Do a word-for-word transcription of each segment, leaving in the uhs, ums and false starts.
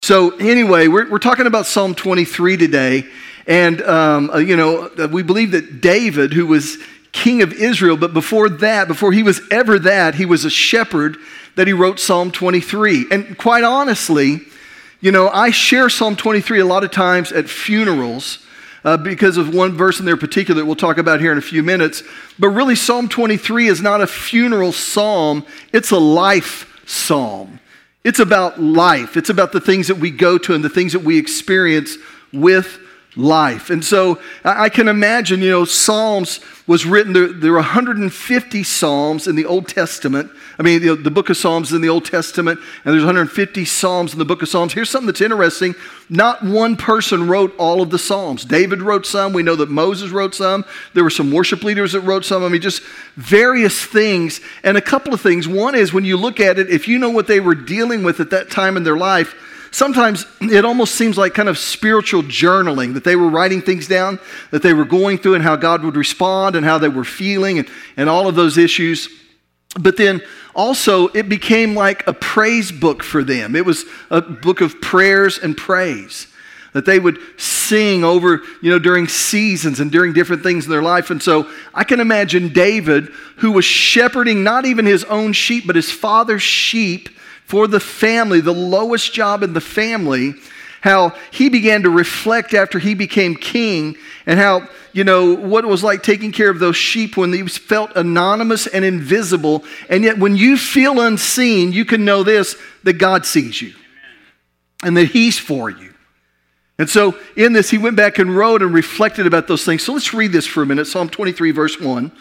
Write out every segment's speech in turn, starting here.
So anyway, we're, we're talking about Psalm twenty-three today. And, um, uh, you know, uh, we believe that David, who was king of Israel, but before that, before he was ever that, he was a shepherd, that he wrote Psalm twenty-three. And quite honestly, you know, I share Psalm twenty-three a lot of times at funerals uh, because of one verse in there particular that we'll talk about here in a few minutes. But really, Psalm twenty-three is not a funeral psalm. It's a life psalm. It's about life. It's about the things that we go to and the things that we experience with life. And so I can imagine, you know, Psalms was written, there, there were one hundred fifty Psalms in the Old Testament. I mean, the, the book of Psalms is in the Old Testament, and there's one hundred fifty Psalms in the book of Psalms. Here's something that's interesting. Not one person wrote all of the Psalms. David wrote some. We know that Moses wrote some. There were some worship leaders that wrote some. I mean, just various things. And a couple of things. One is when you look at it, if you know what they were dealing with at that time in their life, sometimes it almost seems like kind of spiritual journaling, that they were writing things down that they were going through and how God would respond and how they were feeling and, and all of those issues. But then also it became like a praise book for them. It was a book of prayers and praise that they would sing over, you know, during seasons and during different things in their life. And so I can imagine David, who was shepherding not even his own sheep, but his father's sheep for the family, the lowest job in the family, how he began to reflect after he became king and how, you know, what it was like taking care of those sheep when they felt anonymous and invisible. And yet when you feel unseen, you can know this, that God sees you. Amen. And that he's for you. And so in this, he went back and wrote and reflected about those things. So let's read this for a minute. Psalm twenty-three, verse one.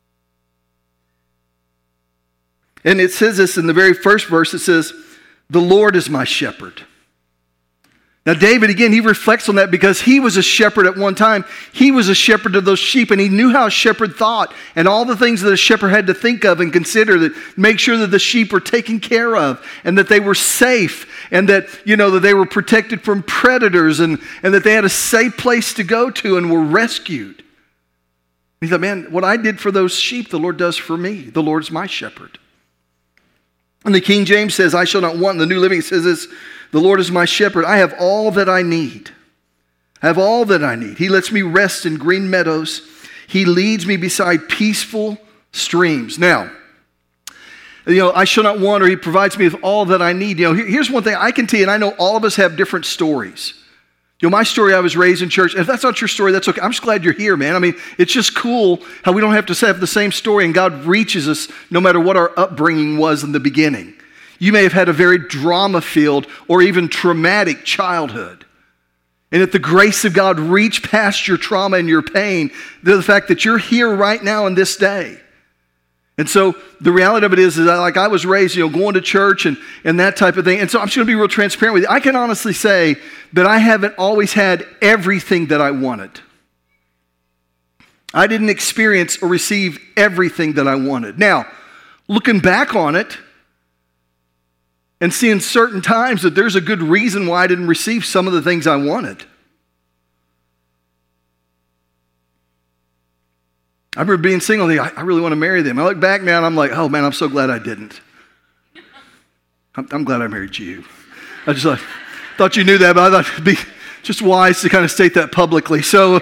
And it says this in the very first verse. It says, "The Lord is my shepherd." Now David, again, he reflects on that because he was a shepherd at one time. He was a shepherd of those sheep, and he knew how a shepherd thought and all the things that a shepherd had to think of and consider, that make sure that the sheep were taken care of and that they were safe and that, you know, that they were protected from predators and, and that they had a safe place to go to and were rescued. He thought, man, what I did for those sheep, the Lord does for me. The Lord's my shepherd. And the King James says, "I shall not want." In the New Living, it says this, "The Lord is my shepherd. I have all that I need. I have all that I need. He lets me rest in green meadows. He leads me beside peaceful streams." Now, you know, I shall not want, or he provides me with all that I need. You know, here, here's one thing I can tell you, and I know all of us have different stories. You know, my story, I was raised in church. If that's not your story, that's okay. I'm just glad you're here, man. I mean, it's just cool how we don't have to have the same story and God reaches us no matter what our upbringing was in the beginning. You may have had a very drama-filled or even traumatic childhood. And if the grace of God reached past your trauma and your pain, the fact that you're here right now in this day. And so the reality of it is, is that like I was raised, you know, going to church and, and that type of thing. And so I'm just going to be real transparent with you. I can honestly say that I haven't always had everything that I wanted. I didn't experience or receive everything that I wanted. Now, looking back on it and seeing certain times that there's a good reason why I didn't receive some of the things I wanted. I remember being single, I, I really want to marry them. I look back now and I'm like, oh man, I'm so glad I didn't. I'm, I'm glad I married you. I just like, thought you knew that, but I thought it'd be just wise to kind of state that publicly. So,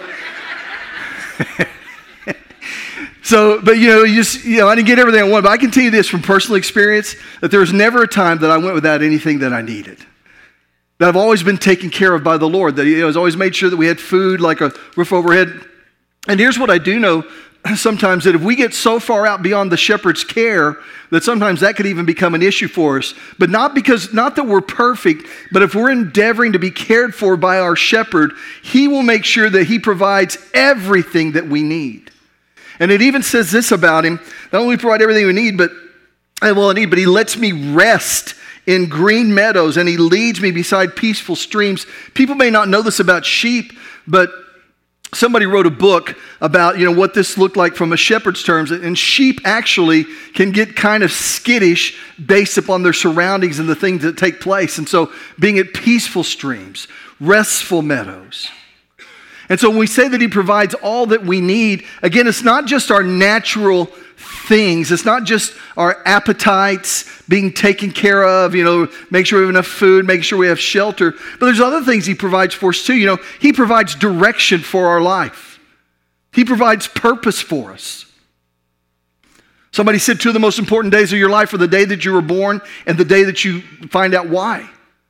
so, but you know, you just, you know, I didn't get everything I wanted, but I can tell you this from personal experience, that there was never a time that I went without anything that I needed. That I've always been taken care of by the Lord. That He has always made sure that we had food, like a roof overhead. And here's what I do know. Sometimes that if we get so far out beyond the shepherd's care, that sometimes that could even become an issue for us. But not because, not that we're perfect, but if we're endeavoring to be cared for by our shepherd, he will make sure that he provides everything that we need. And it even says this about him: not only provide everything we need, but well, I need, but he lets me rest in green meadows, and he leads me beside peaceful streams. People may not know this about sheep, but somebody wrote a book about, you know, what this looked like from a shepherd's terms. And sheep actually can get kind of skittish based upon their surroundings and the things that take place. And so being at peaceful streams, restful meadows. And so when we say that he provides all that we need, again, it's not just our natural things. It's not just our appetites being taken care of, you know, make sure we have enough food, make sure we have shelter. But there's other things he provides for us too. You know, he provides direction for our life. He provides purpose for us. Somebody said two of the most important days of your life are the day that you were born and the day that you find out why.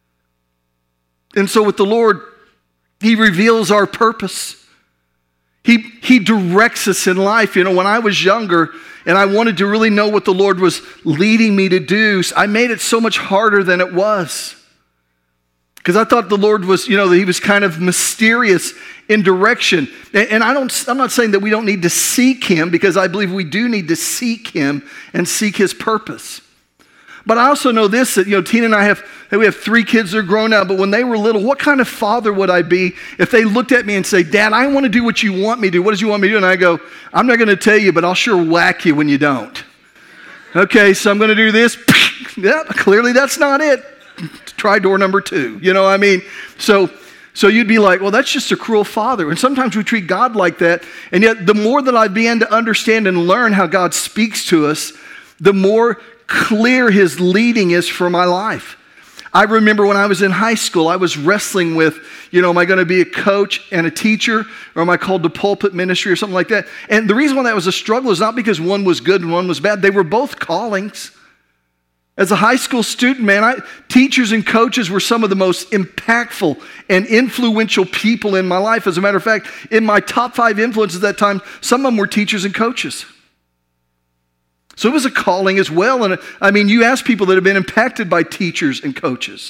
And so with the Lord, he reveals our purpose. He, he directs us in life. You know, when I was younger and I wanted to really know what the Lord was leading me to do, I made it so much harder than it was. Because I thought the Lord was, you know, that he was kind of mysterious in direction. And, and I don't, I'm not saying that we don't need to seek him, because I believe we do need to seek him and seek his purpose. But I also know this, that, you know, Tina and I have, we have three kids that are grown now, but when they were little, what kind of father would I be if they looked at me and say, Dad, I want to do what you want me to do. What does you want me to do? And I go, I'm not going to tell you, but I'll sure whack you when you don't. Okay, so I'm going to do this. Yeah, clearly that's not it. Try door number two. You know what I mean? So, so you'd be like, well, that's just a cruel father. And sometimes we treat God like that. And yet the more that I began to understand and learn how God speaks to us, the more clear his leading is for my life. I remember when I was in high school, I was wrestling with, you know, am I going to be a coach and a teacher, or am I called to pulpit ministry or something like that? And the reason why that was a struggle is not because one was good and one was bad. They were both callings. As a high school student, man, I, teachers and coaches were some of the most impactful and influential people in my life. As a matter of fact, in my top five influences at that time, some of them were teachers and coaches. So it was a calling as well. And I mean, you ask people that have been impacted by teachers and coaches.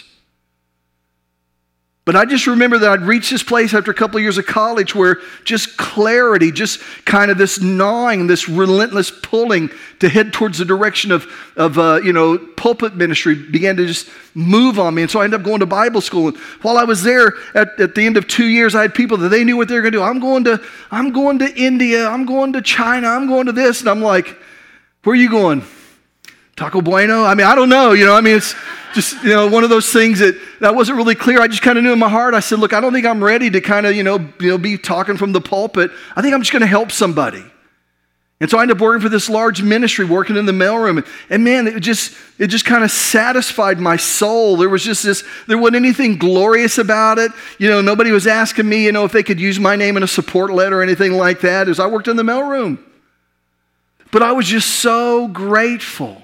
But I just remember that I'd reached this place after a couple of years of college where just clarity, just kind of this gnawing, this relentless pulling to head towards the direction of, of uh, you know, pulpit ministry began to just move on me. And so I ended up going to Bible school. And while I was there, at, at the end of two years, I had people that they knew what they were going to do. I'm going to, I'm going to India. I'm going to China. I'm going to this. And I'm like, where are you going? Taco Bueno? I mean, I don't know. You know, I mean, it's just, you know, one of those things that, that wasn't really clear. I just kind of knew in my heart. I said, look, I don't think I'm ready to kind of, you know, you know, be talking from the pulpit. I think I'm just going to help somebody. And so I ended up working for this large ministry, working in the mailroom. And, and man, it just, it just kind of satisfied my soul. There was just this, there wasn't anything glorious about it. You know, nobody was asking me, you know, if they could use my name in a support letter or anything like that, as I worked in the mailroom. But I was just so grateful.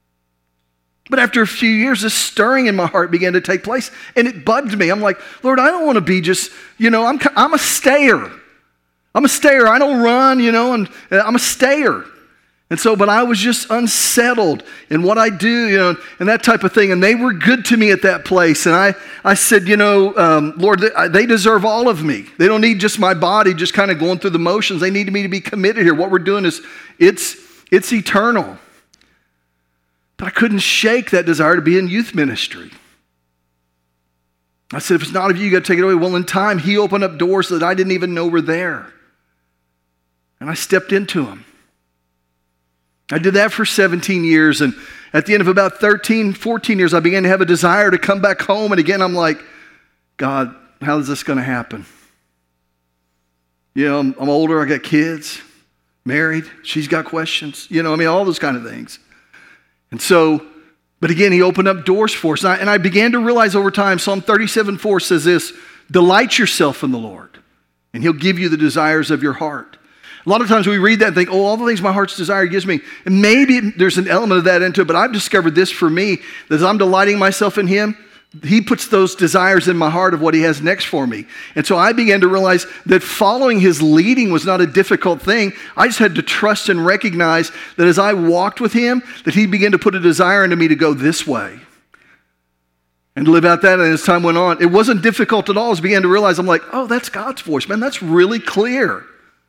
But after a few years, this stirring in my heart began to take place, and it bugged me. I'm like, Lord, I don't want to be just, you know, I'm, I'm a stayer. I'm a stayer. I don't run, you know, and I'm a stayer. And so, but I was just unsettled in what I do, you know, and that type of thing. And they were good to me at that place. And I, I said, you know, um, Lord, they, they deserve all of me. They don't need just my body just kind of going through the motions. They need me to be committed here. What we're doing is, it's, it's eternal. But I couldn't shake that desire to be in youth ministry. I said, if it's not of you, you got to take it away. Well, in time, he opened up doors that I didn't even know were there. And I stepped into them. I did that for seventeen years. And at the end of about thirteen, fourteen years, I began to have a desire to come back home. And again, I'm like, God, how is this going to happen? You know, I'm, I'm older. I got kids, married. She's got questions. You know, I mean, all those kind of things. And so, but again, he opened up doors for us. And I, and I began to realize over time, Psalm thirty-seven four says this, delight yourself in the Lord, and he'll give you the desires of your heart. A lot of times we read that and think, oh, all the things my heart's desire gives me. And maybe there's an element of that into it, but I've discovered this for me, that as I'm delighting myself in him, he puts those desires in my heart of what he has next for me. And so I began to realize that following his leading was not a difficult thing. I just had to trust and recognize that as I walked with him, that he began to put a desire into me to go this way and to live out that. And as time went on, it wasn't difficult at all. As I began to realize, I'm like, oh, that's God's voice, man. That's really clear.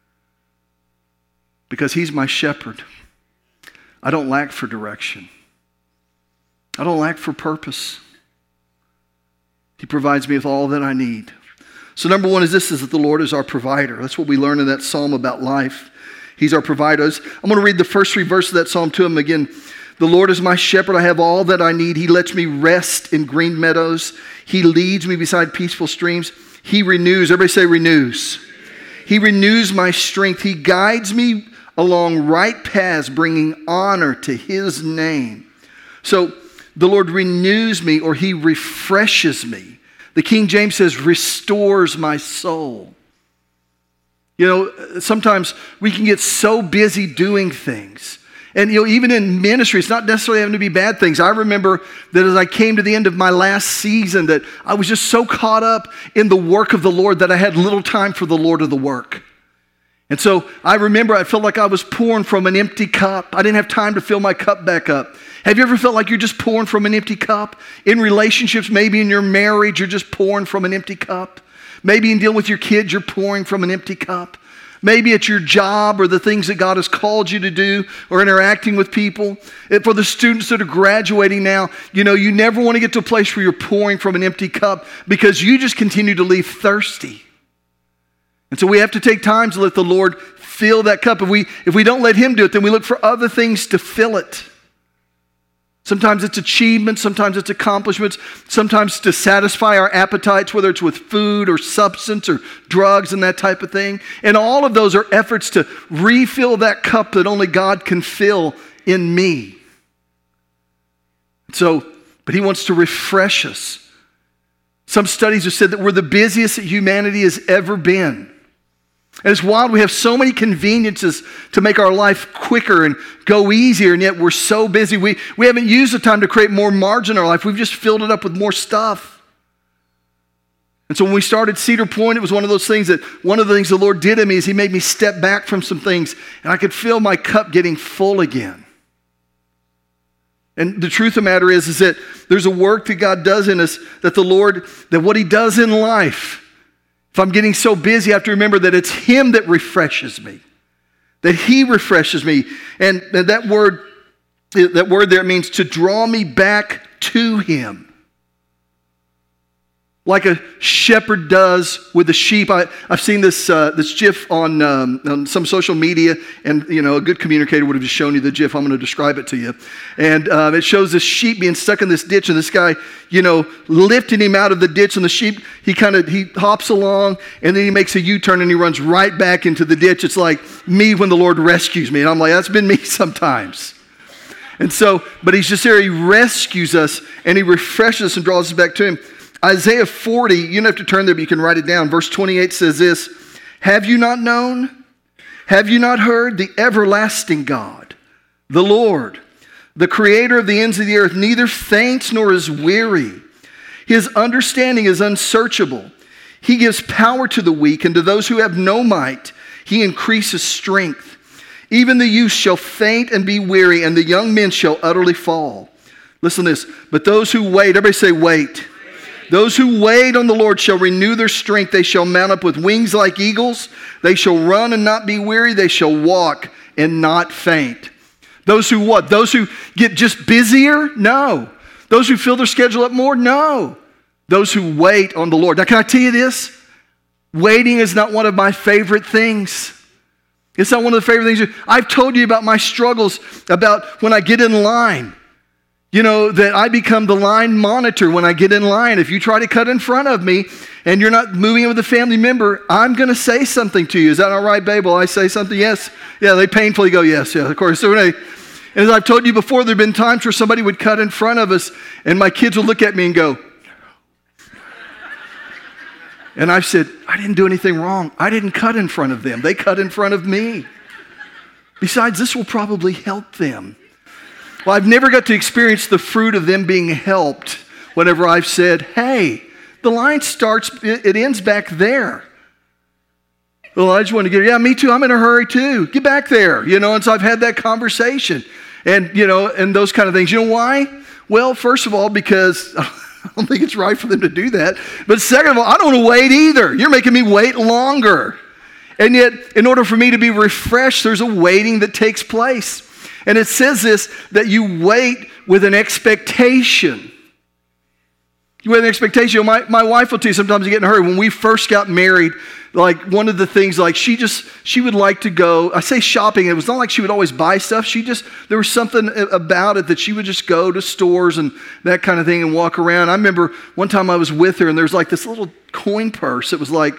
Because he's my shepherd. I don't lack for direction. I don't lack for purpose. He provides me with all that I need. So number one is this, is that the Lord is our provider. That's what we learn in that psalm about life. He's our provider. I'm going to read the first three verses of that psalm to him again. The Lord is my shepherd. I have all that I need. He lets me rest in green meadows. He leads me beside peaceful streams. He renews. Everybody say renews. He renews my strength. He guides me along right paths, bringing honor to his name. So the Lord renews me, or he refreshes me. The King James says, restores my soul. You know, sometimes we can get so busy doing things. And, you know, even in ministry, it's not necessarily having to be bad things. I remember that as I came to the end of my last season, that I was just so caught up in the work of the Lord that I had little time for the Lord of the work. And so I remember I felt like I was pouring from an empty cup. I didn't have time to fill my cup back up. Have you ever felt like you're just pouring from an empty cup? In relationships, maybe in your marriage, you're just pouring from an empty cup. Maybe in dealing with your kids, you're pouring from an empty cup. Maybe at your job or the things that God has called you to do or interacting with people. And for the students that are graduating now, you know, you never want to get to a place where you're pouring from an empty cup because you just continue to leave thirsty. And so we have to take time to let the Lord fill that cup. If we, if we don't let him do it, then we look for other things to fill it. Sometimes it's achievements, sometimes it's accomplishments, sometimes to satisfy our appetites, whether it's with food or substance or drugs and that type of thing. And all of those are efforts to refill that cup that only God can fill in me. So, but he wants to refresh us. Some studies have said that we're the busiest that humanity has ever been. And it's wild, we have so many conveniences to make our life quicker and go easier, and yet we're so busy. We, we haven't used the time to create more margin in our life. We've just filled it up with more stuff. And so when we started Cedar Point, it was one of those things that one of the things the Lord did in me is he made me step back from some things, and I could feel my cup getting full again. And the truth of the matter is, is that there's a work that God does in us, that the Lord, that what he does in life, if I'm getting so busy, I have to remember that it's him that refreshes me, that he refreshes me. And that word, that word there means to draw me back to him. Like a shepherd does with the sheep. I, I've seen this uh, this GIF on, um, on some social media, and you know, a good communicator would have just shown you the GIF. I'm going to describe it to you. And um, it shows this sheep being stuck in this ditch, and this guy, you know, lifting him out of the ditch, and the sheep, he kind of, he hops along, and then he makes a U-turn, and he runs right back into the ditch. It's like me when the Lord rescues me. And I'm like, that's been me sometimes. And so, but he's just there, he rescues us, and he refreshes us and draws us back to him. Isaiah forty, you don't have to turn there, but you can write it down. Verse twenty-eight says this, have you not known? Have you not heard? The everlasting God, the Lord, the creator of the ends of the earth, neither faints nor is weary. His understanding is unsearchable. He gives power to the weak, and to those who have no might, he increases strength. Even the youth shall faint and be weary, and the young men shall utterly fall. Listen to this. But those who wait, everybody say wait. Those who wait on the Lord shall renew their strength. They shall mount up with wings like eagles. They shall run and not be weary. They shall walk and not faint. Those who what? Those who get just busier? No. Those who fill their schedule up more? No. Those who wait on the Lord. Now, can I tell you this? Waiting is not one of my favorite things. It's not one of the favorite things. I've told you about my struggles about when I get in line. You know, that I become the line monitor when I get in line. If you try to cut in front of me and you're not moving in with a family member, I'm going to say something to you. Is that all right, babe? Will I say something? Yes. Yeah, they painfully go, yes, yeah, of course. So anyway, as I've told you before, there have been times where somebody would cut in front of us and my kids would look at me and go, and I've said, I didn't do anything wrong. I didn't cut in front of them. They cut in front of me. Besides, this will probably help them. Well, I've never got to experience the fruit of them being helped whenever I've said, hey, the line starts, it ends back there. Well, I just want to get, yeah, me too, I'm in a hurry too. Get back there, you know, and so I've had that conversation. And, you know, and those kind of things. You know why? Well, first of all, because I don't think it's right for them to do that. But second of all, I don't want to wait either. You're making me wait longer. And yet, in order for me to be refreshed, there's a waiting that takes place. And it says this, that you wait with an expectation. You wait with an expectation. My, my wife will tell you sometimes you get in a hurry. When we first got married, like one of the things, like she just, she would like to go, I say shopping, it was not like she would always buy stuff. She just, there was something about it that she would just go to stores and that kind of thing and walk around. I remember one time I was with her and there was like this little coin purse. It was like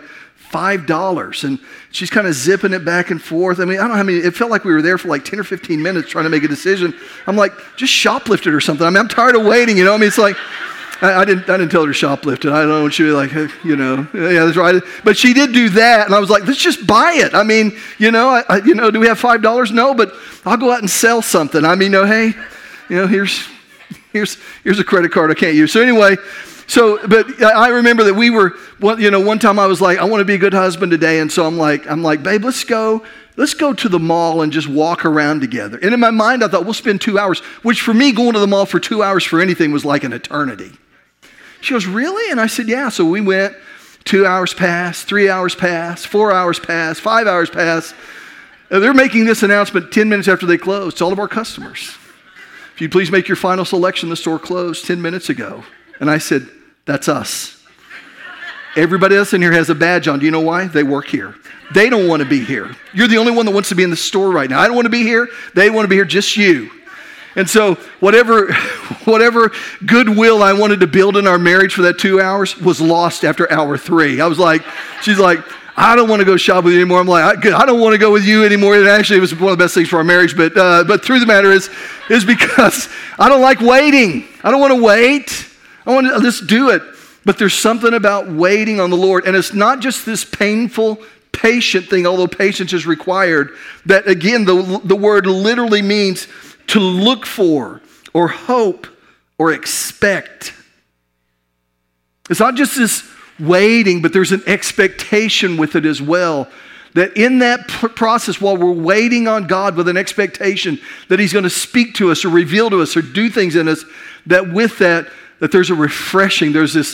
five dollars. And she's kind of zipping it back and forth. I mean, I don't know how many, it felt like we were there for like ten or fifteen minutes trying to make a decision. I'm like, just shoplift it or something. I mean, I'm tired of waiting, you know? I mean, it's like, I, I didn't I didn't tell her to shoplift it. I don't know, she was like, hey, you know, yeah, that's right. But she did do that. And I was like, let's just buy it. I mean, you know, I, I, you know, do we have five dollars? No, but I'll go out and sell something. I mean, no, hey, you know, here's, here's, here's a credit card I can't use. So anyway, So, but I remember that we were, you know, one time I was like, I want to be a good husband today. And so I'm like, I'm like, babe, let's go, let's go to the mall and just walk around together. And in my mind, I thought, we'll spend two hours, which for me, going to the mall for two hours for anything was like an eternity. She goes, really? And I said, yeah. So we went, two hours passed, three hours passed, four hours passed, five hours passed. And they're making this announcement ten minutes after they closed to all of our customers. If you'd please make your final selection, the store closed ten minutes ago. And I said, that's us. Everybody else in here has a badge on. Do you know why? They work here. They don't want to be here. You're the only one that wants to be in the store right now. I don't want to be here. They want to be here, just you. And so whatever, whatever goodwill I wanted to build in our marriage for that two hours was lost after hour three. I was like, she's like, I don't want to go shop with you anymore. I'm like, I, I don't want to go with you anymore. And actually, it was one of the best things for our marriage. But uh, but through the matter is, is because I don't like waiting. I don't want to wait. I want to just do it. But there's something about waiting on the Lord. And it's not just this painful, patient thing, although patience is required, that again, the, the word literally means to look for or hope or expect. It's not just this waiting, but there's an expectation with it as well. That in that p- process, while we're waiting on God with an expectation that He's going to speak to us or reveal to us or do things in us, that with that, that there's a refreshing, there's this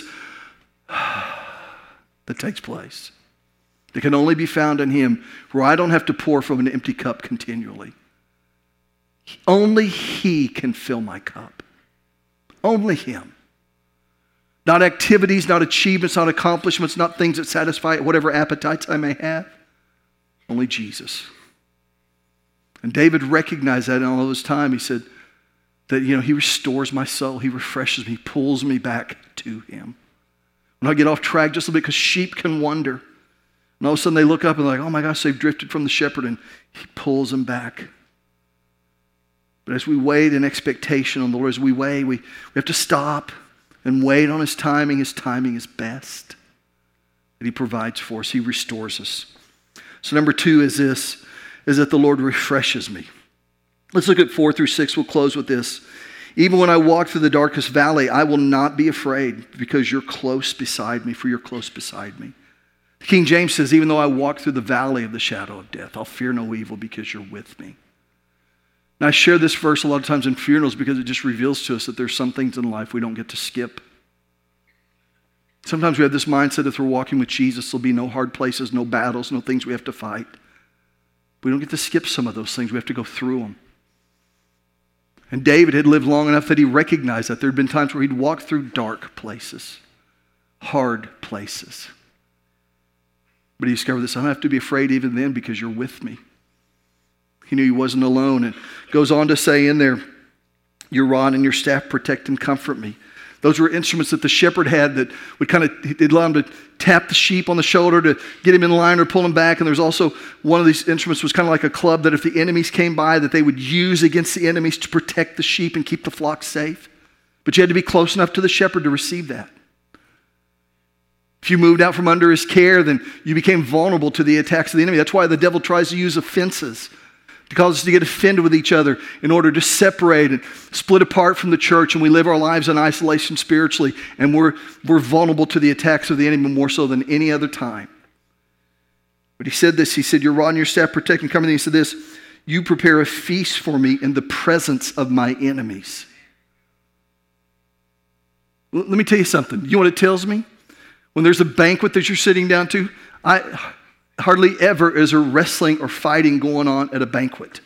that takes place. That can only be found in Him, where I don't have to pour from an empty cup continually. Only He can fill my cup. Only Him. Not activities, not achievements, not accomplishments, not things that satisfy whatever appetites I may have. Only Jesus. And David recognized that in all of his time. He said that, you know, He restores my soul. He refreshes me. He pulls me back to Him. When I get off track just a little bit, because sheep can wander. And all of a sudden they look up and they're like, oh my gosh, they've drifted from the shepherd, and He pulls them back. But as we wait in expectation on the Lord, as we wait, we, we have to stop and wait on His timing. His timing is best. That He provides for us. He restores us. So number two is this, is that the Lord refreshes me. Let's look at four through six. We'll close with this. Even when I walk through the darkest valley, I will not be afraid, because You're close beside me, for You're close beside me. King James says, even though I walk through the valley of the shadow of death, I'll fear no evil, because You're with me. And I share this verse a lot of times in funerals because it just reveals to us that there's some things in life we don't get to skip. Sometimes we have this mindset, if we're walking with Jesus, there'll be no hard places, no battles, no things we have to fight. We don't get to skip some of those things. We have to go through them. And David had lived long enough that he recognized that there had been times where he'd walked through dark places, hard places. But he discovered this, I don't have to be afraid even then, because You're with me. He knew he wasn't alone, and goes on to say in there, Your rod and Your staff protect and comfort me. Those were instruments that the shepherd had that would kind of, it'd allow him to tap the sheep on the shoulder to get him in line or pull him back. And there's also one of these instruments was kind of like a club that if the enemies came by, that they would use against the enemies to protect the sheep and keep the flock safe. But you had to be close enough to the shepherd to receive that. If you moved out from under his care, then you became vulnerable to the attacks of the enemy. That's why the devil tries to use offenses to cause us to get offended with each other in order to separate and split apart from the church, and we live our lives in isolation spiritually, and we're, we're vulnerable to the attacks of the enemy more so than any other time. But he said this, he said, Your rod and Your staff protect and comfort me. He said this, You prepare a feast for me in the presence of my enemies. Let me tell you something. You know what it tells me? When there's a banquet that you're sitting down to, I hardly ever is there wrestling or fighting going on at a banquet.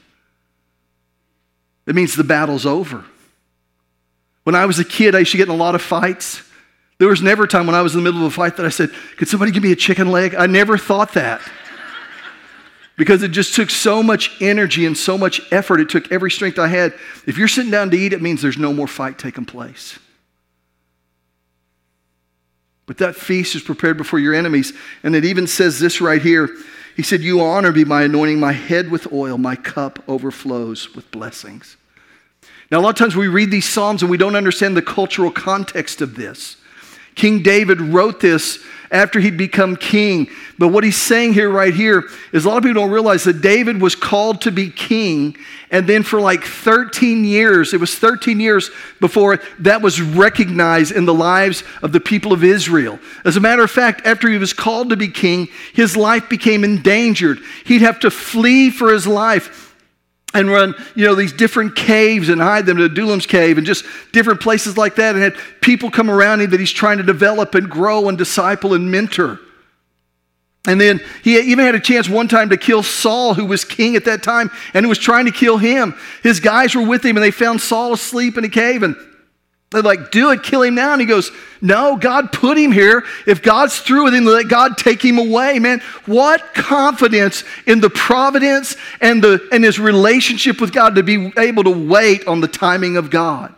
It means the battle's over. When I was a kid, I used to get in a lot of fights. There was never a time when I was in the middle of a fight that I said, could somebody give me a chicken leg? I never thought that. Because it just took so much energy and so much effort. It took every strength I had. If you're sitting down to eat, it means there's no more fight taking place. But that feast is prepared before your enemies. And it even says this right here. He said, you honor me by anointing my head with oil. My cup overflows with blessings. Now, a lot of times we read these Psalms and we don't understand the cultural context of this. King David wrote this after he'd become king. But what he's saying here, right here, is a lot of people don't realize that David was called to be king. And then for like thirteen years, it was thirteen years before that was recognized in the lives of the people of Israel. As a matter of fact, after he was called to be king, his life became endangered. He'd have to flee for his life and run, you know, these different caves and hide them to Adullam's cave and just different places like that, and had people come around him that he's trying to develop and grow and disciple and mentor. And then he even had a chance one time to kill Saul, who was king at that time, and who was trying to kill him. His guys were with him, and they found Saul asleep in a cave, and they're like, do it, kill him now. And he goes, no, God put him here. If God's through with him, let God take him away. Man, what confidence in the providence and, the, and his relationship with God to be able to wait on the timing of God.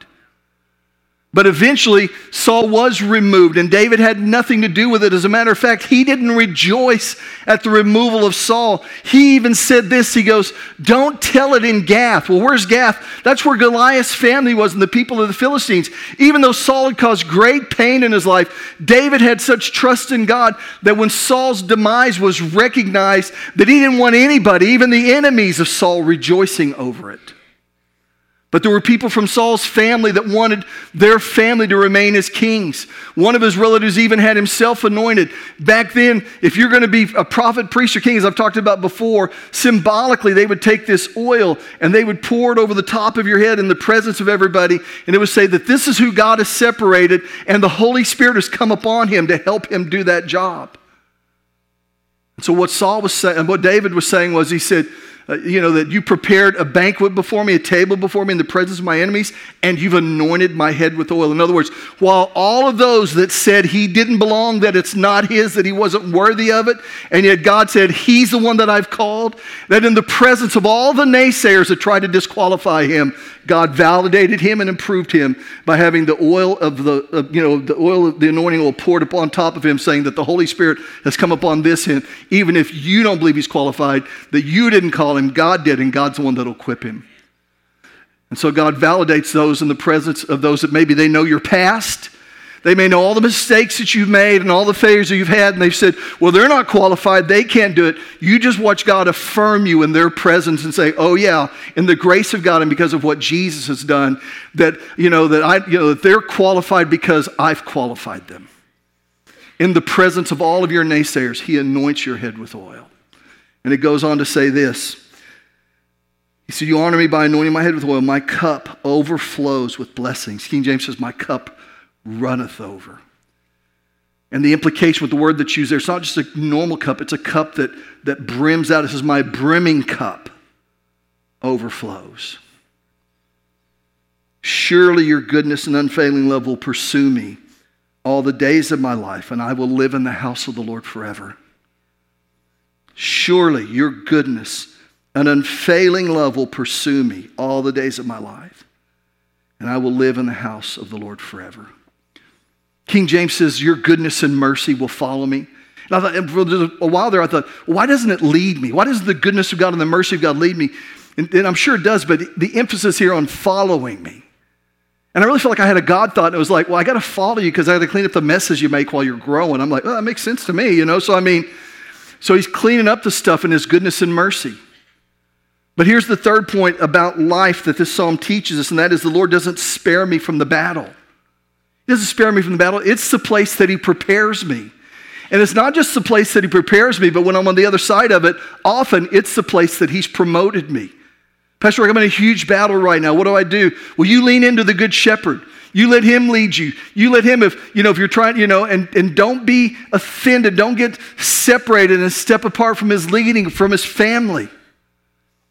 But eventually, Saul was removed, and David had nothing to do with it. As a matter of fact, he didn't rejoice at the removal of Saul. He even said this, he goes, don't tell it in Gath. Well, where's Gath? That's where Goliath's family was and the people of the Philistines. Even though Saul had caused great pain in his life, David had such trust in God that when Saul's demise was recognized, that he didn't want anybody, even the enemies of Saul, rejoicing over it. But there were people from Saul's family that wanted their family to remain as kings. One of his relatives even had himself anointed. Back then, if you're going to be a prophet, priest, or king, as I've talked about before, symbolically they would take this oil and they would pour it over the top of your head in the presence of everybody, and it would say that this is who God has separated, and the Holy Spirit has come upon him to help him do that job. And so what Saul was saying, and what David was saying was, he said, Uh, you know, that you prepared a banquet before me, a table before me in the presence of my enemies, and you've anointed my head with oil. In other words, while all of those that said he didn't belong, that it's not his, that he wasn't worthy of it, and yet God said he's the one that I've called, that in the presence of all the naysayers that tried to disqualify him, God validated him and improved him by having the oil of the, uh, you know, the oil of the anointing oil poured upon top of him, saying that the Holy Spirit has come upon this him, even if you don't believe he's qualified, that you didn't call him, God did, and God's the one that'll equip him. And so God validates those in the presence of those that maybe they know your past. They may know all the mistakes that you've made and all the failures that you've had, and they've said, well, they're not qualified, they can't do it. You just watch God affirm you in their presence and say, oh yeah, in the grace of God and because of what Jesus has done, that, you know, that I, you know, that they're qualified because I've qualified them. In the presence of all of your naysayers, he anoints your head with oil. And it goes on to say this. He said, you honor me by anointing my head with oil. My cup overflows with blessings. King James says, my cup runneth over. And the implication with the word that's used there, it's not just a normal cup, it's a cup that, that brims out. It says, my brimming cup overflows. Surely your goodness and unfailing love will pursue me all the days of my life, and I will live in the house of the Lord forever. Surely your goodness and unfailing love will pursue me all the days of my life, and I will live in the house of the Lord forever. King James says, your goodness and mercy will follow me. And I thought, and for a while there, I thought, well, why doesn't it lead me? Why does the goodness of God and the mercy of God lead me? And, and I'm sure it does, but the emphasis here on following me. And I really felt like I had a God thought, and it was like, well, I got to follow you because I got to clean up the messes you make while you're growing. I'm like, well, that makes sense to me, you know? So, I mean, so he's cleaning up the stuff in his goodness and mercy. But here's the third point about life that this psalm teaches us, and that is the Lord doesn't spare me from the battle. He doesn't spare me from the battle. It's the place that he prepares me. And it's not just the place that he prepares me, but when I'm on the other side of it, often it's the place that he's promoted me. Pastor Rick, I'm in a huge battle right now. What do I do? Well, you lean into the good shepherd. You let him lead you. You let him, if you know, if you're trying, you know, and, and don't be offended. Don't get separated and step apart from his leading, from his family.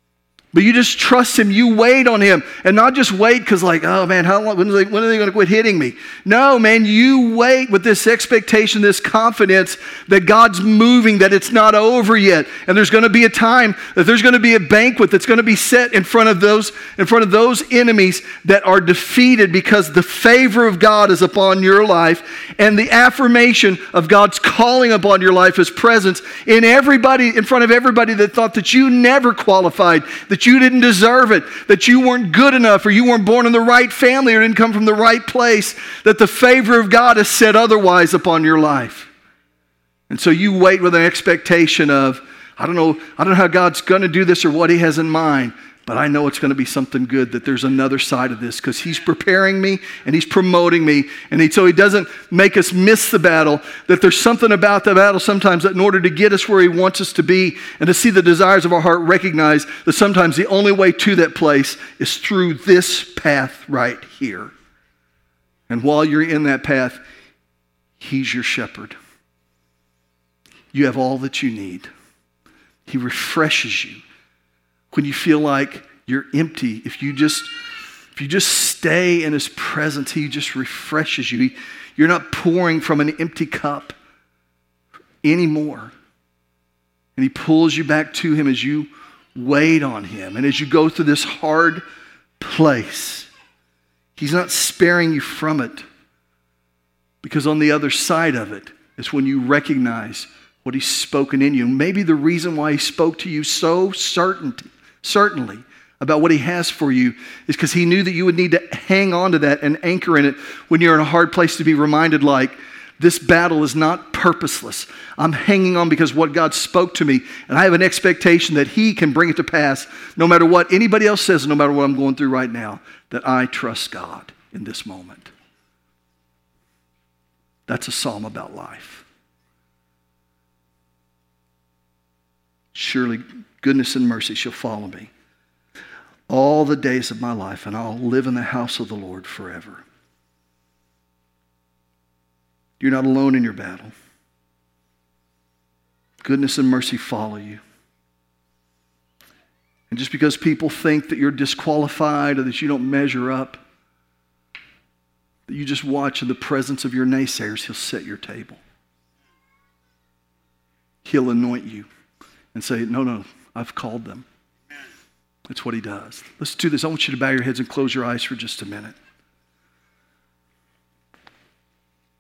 But you just trust him. You wait on him. And not just wait because like, oh man, how long, when are they, when are they going to quit hitting me? No, man, you wait with this expectation, this confidence that God's moving, that it's not over yet. And there's going to be a time that there's going to be a banquet that's going to be set in front of those, in front of those enemies that are defeated because the favor of God is upon your life and the affirmation of God's calling upon your life, his presence in everybody, in front of everybody that thought that you never qualified, that you didn't deserve it, that you weren't good enough, or you weren't born in the right family, or didn't come from the right place, that the favor of God is set otherwise upon your life. And so you wait with an expectation of, I don't know, I don't know how God's going to do this or what he has in mind, but I know it's going to be something good, that there's another side of this because he's preparing me and he's promoting me. And he, so he doesn't make us miss the battle, that there's something about the battle sometimes that in order to get us where he wants us to be and to see the desires of our heart, recognize that sometimes the only way to that place is through this path right here. And while you're in that path, he's your shepherd. You have all that you need. He refreshes you. When you feel like you're empty, if you just if you just stay in his presence, he just refreshes you. He, you're not pouring from an empty cup anymore. And he pulls you back to him as you wait on him. And as you go through this hard place, he's not sparing you from it. Because on the other side of it is when you recognize what he's spoken in you. Maybe the reason why he spoke to you so certain, certainly about what he has for you is because he knew that you would need to hang on to that and anchor in it when you're in a hard place, to be reminded like, this battle is not purposeless. I'm hanging on because what God spoke to me, and I have an expectation that he can bring it to pass no matter what anybody else says, no matter what I'm going through right now, that I trust God in this moment. That's a psalm about life. Surely goodness and mercy shall follow me all the days of my life, and I'll live in the house of the Lord forever. You're not alone in your battle. Goodness and mercy follow you. And just because people think that you're disqualified or that you don't measure up, that you just watch in the presence of your naysayers, he'll set your table. He'll anoint you and say, no, no, I've called them. That's what he does. Let's do this. I want you to bow your heads and close your eyes for just a minute.